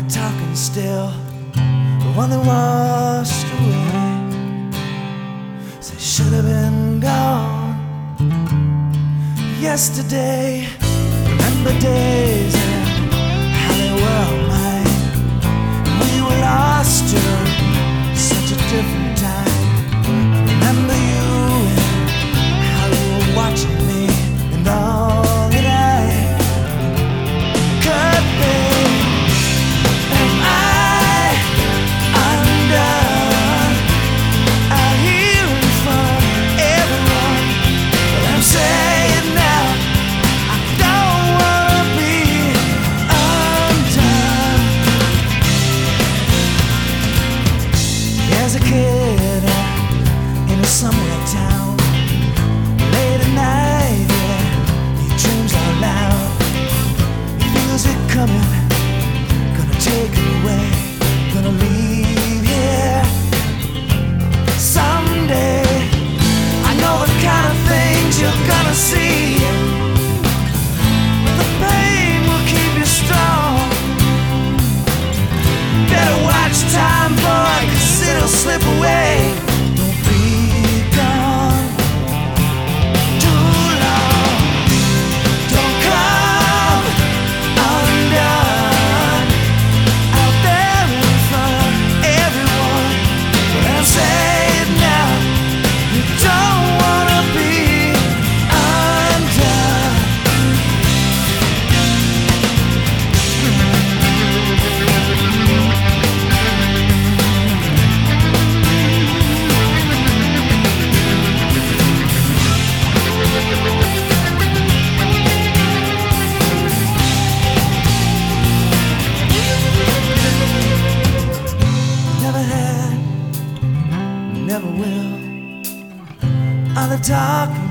talking still, the one that washed away. They should have been gone yesterday. Remember days and how they were all mine. We were lost in such a different time. Remember you and how you were watching me and all that I could be. Am I undone out here in front of everyone? But I'm saying now, I don't wanna be undone. As a kid in a somewhere town, late at night, yeah, he dreams out loud. He feels it coming, gonna take it away, gonna leave here someday. I know the kind of things you're gonna see. The pain will keep you strong. Better watch time, boy, 'cause it'll slip away. Don't be gone too long. Don't come undone out there in front of everyone. But I'm saying now, you don't wanna be undone. Never had, never will. All the talking